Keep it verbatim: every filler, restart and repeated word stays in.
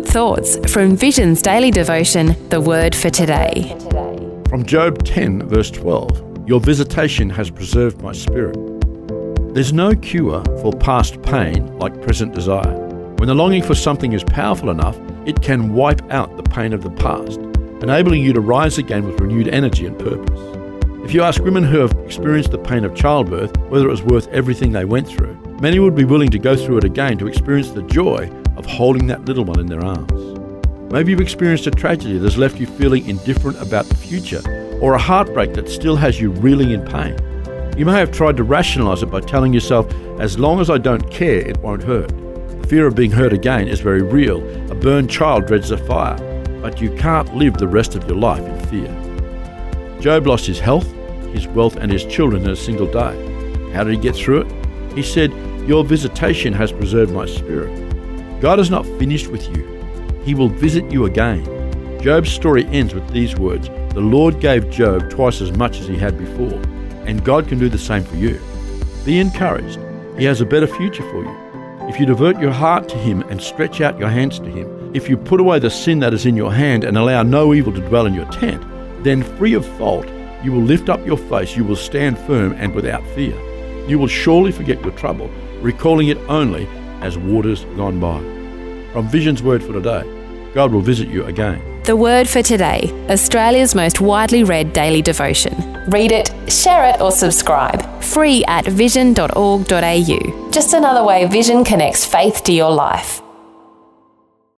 good thoughts from Vision's daily devotion, The Word for Today. From Job ten, verse twelve, your visitation has preserved my spirit. There's no cure for past pain like present desire. When the longing for something is powerful enough, it can wipe out the pain of the past, enabling you to rise again with renewed energy and purpose. If you ask women who have experienced the pain of childbirth whether it was worth everything they went through, many would be willing to go through it again to experience the joy of holding that little one in their arms. Maybe you've experienced a tragedy that's left you feeling indifferent about the future, or a heartbreak that still has you reeling in pain. You may have tried to rationalize it by telling yourself, as long as I don't care, it won't hurt. The fear of being hurt again is very real. A burned child dreads the fire, but you can't live the rest of your life in fear. Job lost his health, his wealth, and his children in a single day. How did he get through it? He said, your visitation has preserved my spirit. God is not finished with you. He will visit you again. Job's story ends with these words, the Lord gave Job twice as much as he had before, and God can do the same for you. Be encouraged. He has a better future for you. If you divert your heart to Him and stretch out your hands to Him, if you put away the sin that is in your hand and allow no evil to dwell in your tent, then free of fault, you will lift up your face, you will stand firm and without fear. You will surely forget your trouble, recalling it only as waters gone by. From Vision's Word for Today, God will visit you again. The Word for Today, Australia's most widely read daily devotion. Read it, share it or subscribe. Free at vision dot org dot a u. Just another way Vision connects faith to your life.